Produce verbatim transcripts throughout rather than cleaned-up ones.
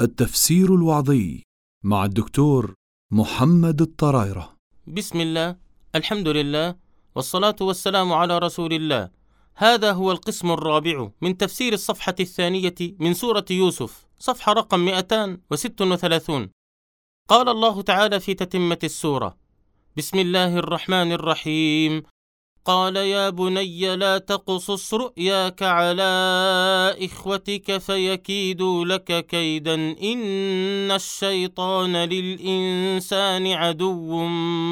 التفسير الوعظي مع الدكتور محمد الطرايرة. بسم الله، الحمد لله، والصلاة والسلام على رسول الله. هذا هو القسم الرابع من تفسير الصفحة الثانية من سورة يوسف، صفحة رقم مئتان وست وثلاثون. قال الله تعالى في تتمة السورة: بسم الله الرحمن الرحيم. قال يا بني لا تقصص رؤياك على إخوتك فيكيدوا لك كيدا إن الشيطان للإنسان عدو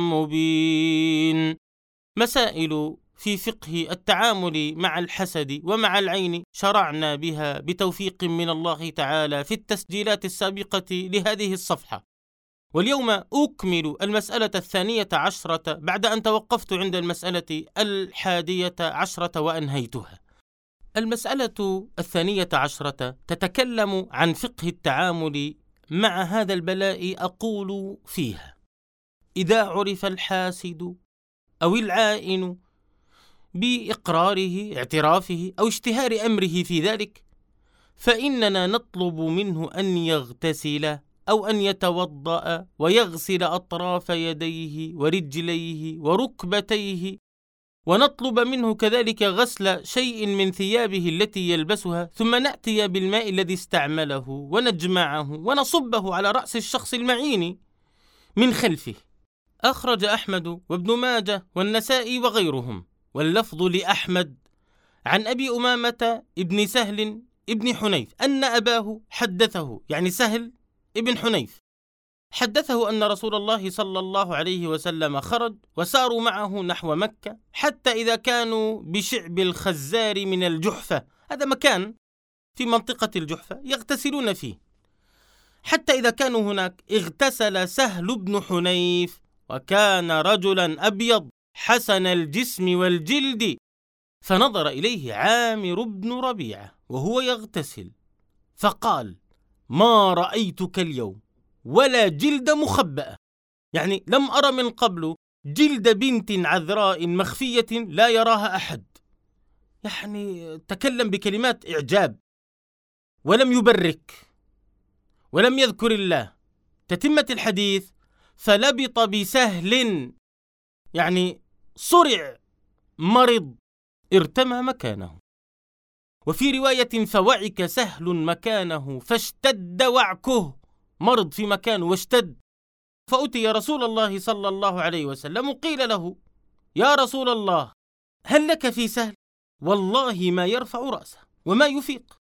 مبين. مسائل في فقه التعامل مع الحسد ومع العين شرعنا بها بتوفيق من الله تعالى في التسجيلات السابقة لهذه الصفحة، واليوم أكمل المسألة الثانية عشرة بعد أن توقفت عند المسألة الحادية عشرة وأنهيتها. المسألة الثانية عشرة تتكلم عن فقه التعامل مع هذا البلاء. أقول فيها: إذا عرف الحاسد أو العائن بإقراره اعترافه أو اشتهار أمره في ذلك، فإننا نطلب منه أن يغتسل أو أن يتوضأ ويغسل أطراف يديه ورجليه وركبتيه، ونطلب منه كذلك غسل شيء من ثيابه التي يلبسها، ثم نأتي بالماء الذي استعمله ونجمعه ونصبه على رأس الشخص المعين من خلفه. أخرج أحمد وابن ماجه والنسائي وغيرهم، واللفظ لأحمد عن أبي أمامة ابن سهل ابن حنيف أن أباه حدثه، يعني سهل ابن حنيف حدثه أن رسول الله صلى الله عليه وسلم خرج وساروا معه نحو مكة، حتى إذا كانوا بشعب الخزار من الجحفة، هذا مكان في منطقة الجحفة يغتسلون فيه، حتى إذا كانوا هناك اغتسل سهل بن حنيف، وكان رجلا أبيض حسن الجسم والجلد، فنظر إليه عامر بن ربيعة وهو يغتسل فقال: ما رأيتك اليوم ولا جلد مخبأة، يعني لم أرى من قبل جلد بنت عذراء مخفية لا يراها أحد. يعني تكلم بكلمات إعجاب ولم يبرك ولم يذكر الله. تتمة الحديث: فلبط بسهل، يعني صرع مرض ارتمى مكانه. وفي رواية: فوعك سهل مكانه فاشتد وعكه، مرض في مكانه واشتد. فأتي رسول الله صلى الله عليه وسلم وقيل له: يا رسول الله، هل لك في سهل؟ والله ما يرفع رأسه وما يفيق.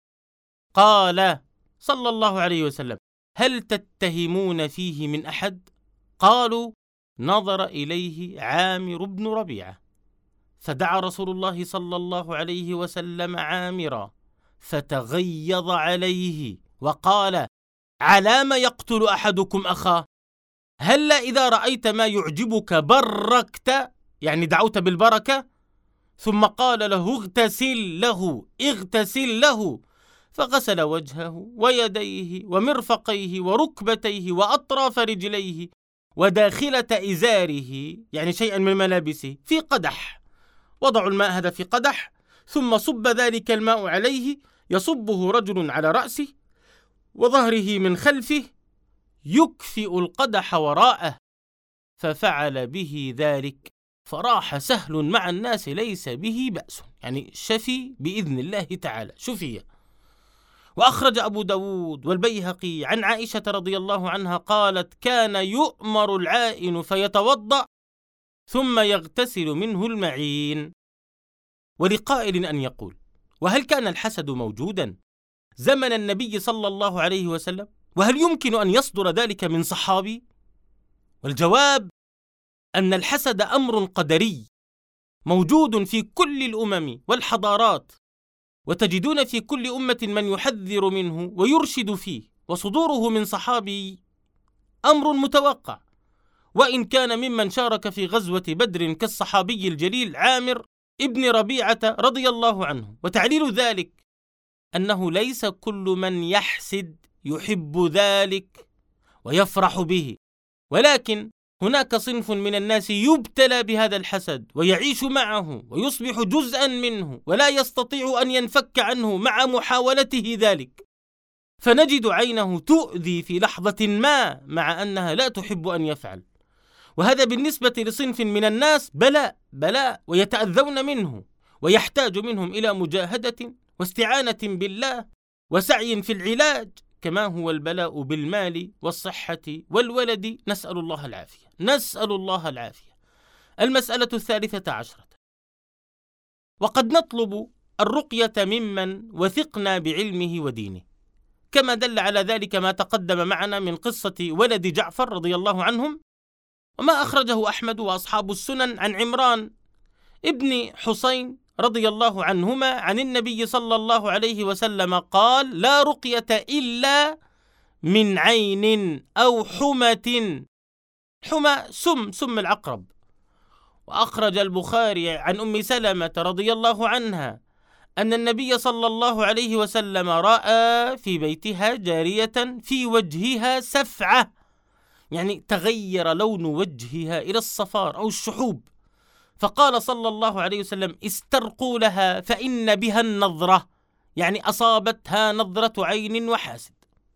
قال صلى الله عليه وسلم: هل تتهمون فيه من أحد؟ قالوا: نظر إليه عامر بن ربيعة، فدعا رسول الله صلى الله عليه وسلم عامرا فتغيظ عليه وقال: على ما يقتل أحدكم أخاه؟ هل إذا رأيت ما يعجبك بركت، يعني دعوت بالبركة؟ ثم قال له: اغتسل له اغتسل له، فغسل وجهه ويديه ومرفقيه وركبتيه وأطراف رجليه وداخلة إزاره، يعني شيئا من ملابسه، في قدح. وضعوا الماء هذا في قدح، ثم صب ذلك الماء عليه، يصبه رجل على رأسه وظهره من خلفه، يكفئ القدح وراءه، ففعل به ذلك، فراح سهل مع الناس ليس به بأس، يعني شفي بإذن الله تعالى، شفي. وأخرج أبو داود والبيهقي عن عائشة رضي الله عنها قالت: كان يؤمر العائن فيتوضأ ثم يغتسل منه المعين. ولقائل أن يقول: وهل كان الحسد موجودا زمن النبي صلى الله عليه وسلم؟ وهل يمكن أن يصدر ذلك من صحابي؟ والجواب أن الحسد أمر قدري موجود في كل الأمم والحضارات، وتجدون في كل أمة من يحذر منه ويرشد فيه، وصدوره من صحابي أمر متوقع، وإن كان ممن شارك في غزوة بدر كالصحابي الجليل عامر ابن ربيعة رضي الله عنه. وتعليل ذلك أنه ليس كل من يحسد يحب ذلك ويفرح به، ولكن هناك صنف من الناس يبتلى بهذا الحسد ويعيش معه ويصبح جزءا منه ولا يستطيع أن ينفك عنه مع محاولته ذلك. فنجد عينه تؤذي في لحظة ما مع أنها لا تحب أن يفعل، وهذا بالنسبة لصنف من الناس بلاء بلاء ويتأذون منه، ويحتاج منهم إلى مجاهدة واستعانة بالله وسعي في العلاج، كما هو البلاء بالمال والصحة والولد، نسأل الله العافية نسأل الله العافية. المسألة الثالثة عشرة: وقد نطلب الرقية ممن وثقنا بعلمه ودينه، كما دل على ذلك ما تقدم معنا من قصة ولد جعفر رضي الله عنهم، وما أخرجه أحمد وأصحاب السنن عن عمران ابن حسين رضي الله عنهما عن النبي صلى الله عليه وسلم قال: لا رقية إلا من عين أو حمة. حمى سم سم العقرب. وأخرج البخاري عن أم سلمة رضي الله عنها أن النبي صلى الله عليه وسلم رأى في بيتها جارية في وجهها سفعة، يعني تغير لون وجهها إلى الصفار أو الشحوب، فقال صلى الله عليه وسلم: استرقوا لها فإن بها النظرة، يعني أصابتها نظرة عين وحاسد.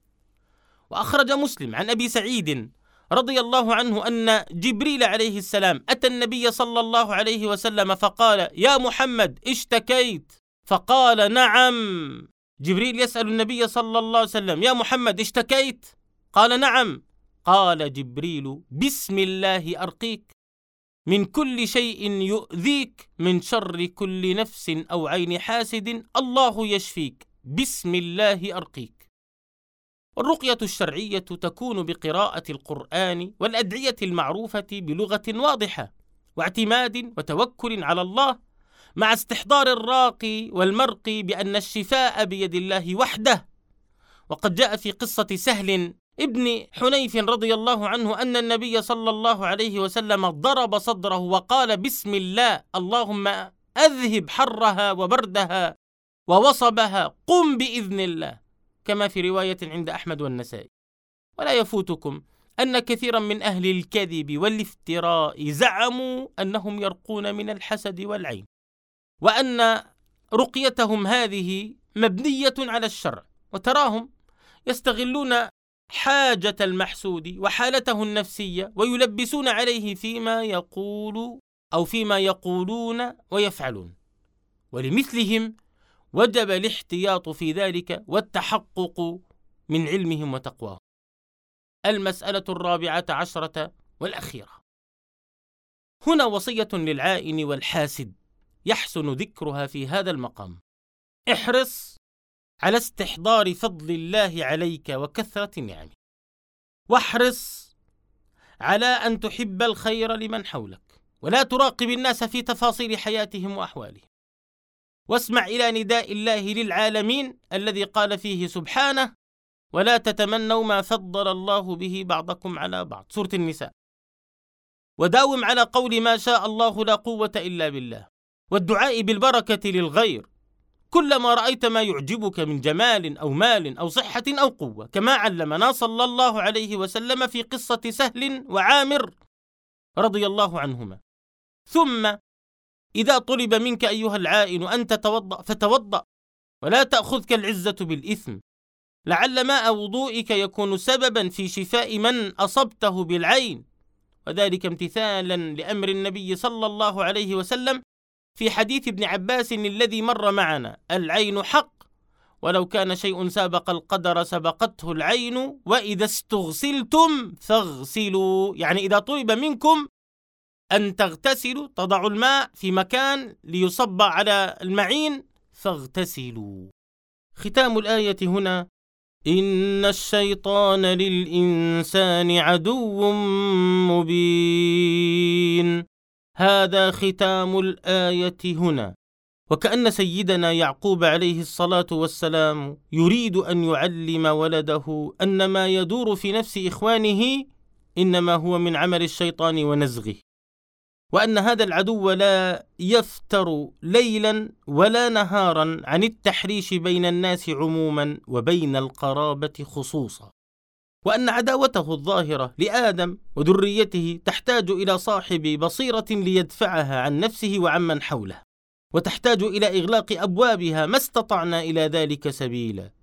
وأخرج مسلم عن أبي سعيد رضي الله عنه أن جبريل عليه السلام أتى النبي صلى الله عليه وسلم فقال: يا محمد اشتكيت؟ فقال: نعم. جبريل يسأل النبي صلى الله عليه وسلم: يا محمد اشتكيت؟ قال: نعم. قال جبريل: بسم الله أرقيك من كل شيء يؤذيك، من شر كل نفس أو عين حاسد، الله يشفيك، بسم الله أرقيك. الرقية الشرعية تكون بقراءة القرآن والأدعية المعروفة بلغة واضحة، واعتماد وتوكل على الله، مع استحضار الراقي والمرقي بأن الشفاء بيد الله وحده. وقد جاء في قصة سهل ابن حنيف رضي الله عنه أن النبي صلى الله عليه وسلم ضرب صدره وقال: بسم الله، اللهم أذهب حرها وبردها ووصبها، قم بإذن الله، كما في رواية عند أحمد والنسائي. ولا يفوتكم أن كثيرا من أهل الكذب والافتراء زعموا أنهم يرقون من الحسد والعين، وأن رقيتهم هذه مبنية على الشرع، وتراهم يستغلون حاجة المحسود وحالته النفسية ويلبسون عليه فيما يقول أو فيما يقولون ويفعلون، ولمثلهم وجب الاحتياط في ذلك والتحقق من علمهم وتقواهم. المسألة الرابعة عشرة والأخيرة: هنا وصية للعائن والحاسد يحسن ذكرها في هذا المقام. احرص على استحضار فضل الله عليك وكثرة نعمه، واحرص على أن تحب الخير لمن حولك، ولا تراقب الناس في تفاصيل حياتهم وأحوالهم، واسمع إلى نداء الله للعالمين الذي قال فيه سبحانه: ولا تتمنوا ما فضل الله به بعضكم على بعض، سورة النساء. وداوم على قول ما شاء الله لا قوة إلا بالله، والدعاء بالبركة للغير كلما رأيت ما يعجبك من جمال أو مال أو صحة أو قوة، كما علمنا صلى الله عليه وسلم في قصة سهل وعامر رضي الله عنهما. ثم إذا طلب منك أيها العائن أن تتوضأ فتوضأ، ولا تأخذك العزة بالإثم، لعل ماء وضوئك يكون سببا في شفاء من أصبته بالعين، وذلك امتثالا لأمر النبي صلى الله عليه وسلم في حديث ابن عباس الذي مر معنا: العين حق، ولو كان شيء سابق القدر سبقته العين، وإذا استغسلتم فاغسلوا، يعني إذا طلب منكم أن تغتسلوا تضعوا الماء في مكان ليصب على المعين فاغتسلوا. ختام الآية هنا: إن الشيطان للإنسان عدو مبين. هذا ختام الآية هنا. وكأن سيدنا يعقوب عليه الصلاة والسلام يريد أن يعلم ولده أن ما يدور في نفس إخوانه إنما هو من عمل الشيطان ونزغه، وأن هذا العدو لا يفتر ليلا ولا نهارا عن التحريش بين الناس عموما وبين القرابة خصوصا، وأن عداوته الظاهرة لآدم وذريته تحتاج إلى صاحب بصيرة ليدفعها عن نفسه وعمن حوله، وتحتاج إلى إغلاق أبوابها ما استطعنا إلى ذلك سبيلا،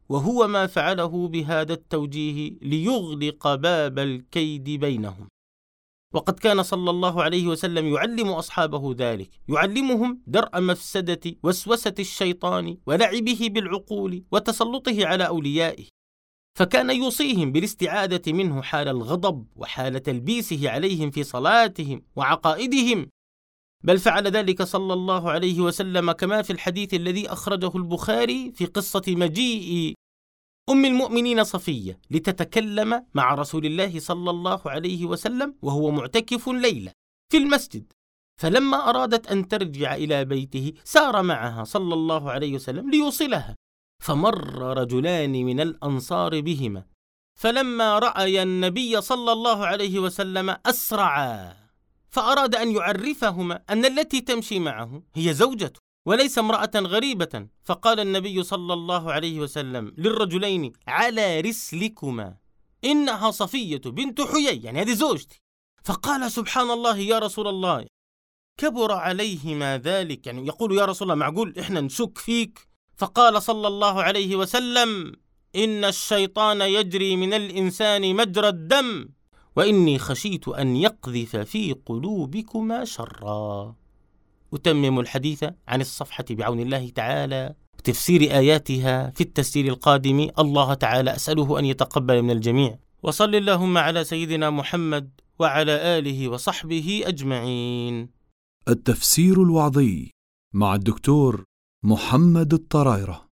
وهو ما فعله بهذا التوجيه ليغلق باب الكيد بينهم. وقد كان صلى الله عليه وسلم يعلم أصحابه ذلك، يعلمهم درء مفسدة وسوسة الشيطان ولعبه بالعقول وتسلطه على أوليائه، فكان يوصيهم بالاستعادة منه حال الغضب وحال تلبيسه عليهم في صلاتهم وعقائدهم، بل فعل ذلك صلى الله عليه وسلم كما في الحديث الذي أخرجه البخاري في قصة مجيء أم المؤمنين صفية لتتكلم مع رسول الله صلى الله عليه وسلم وهو معتكف ليلة في المسجد، فلما أرادت أن ترجع إلى بيته سار معها صلى الله عليه وسلم ليوصلها، فمر رجلان من الأنصار بهما، فلما رأي النبي صلى الله عليه وسلم أسرعا، فأراد أن يعرفهما أن التي تمشي معه هي زوجته وليس امرأة غريبة، فقال النبي صلى الله عليه وسلم للرجلين: على رسلكما، إنها صفية بنت حيي، يعني هذه زوجتي. فقال: سبحان الله يا رسول الله، كبر عليهما ذلك، يعني يقول: يا رسول الله معقول إحنا نشك فيك؟ فقال صلى الله عليه وسلم: إن الشيطان يجري من الإنسان مجرى الدم، وإني خشيت أن يقذف في قلوبكما شرا. أتمم الحديث عن الصفحة بعون الله تعالى وتفسير آياتها في التسجيل القادم. الله تعالى أسأله أن يتقبل من الجميع، وصل اللهم على سيدنا محمد وعلى آله وصحبه أجمعين. التفسير الوعظي مع الدكتور محمد الطرايرة.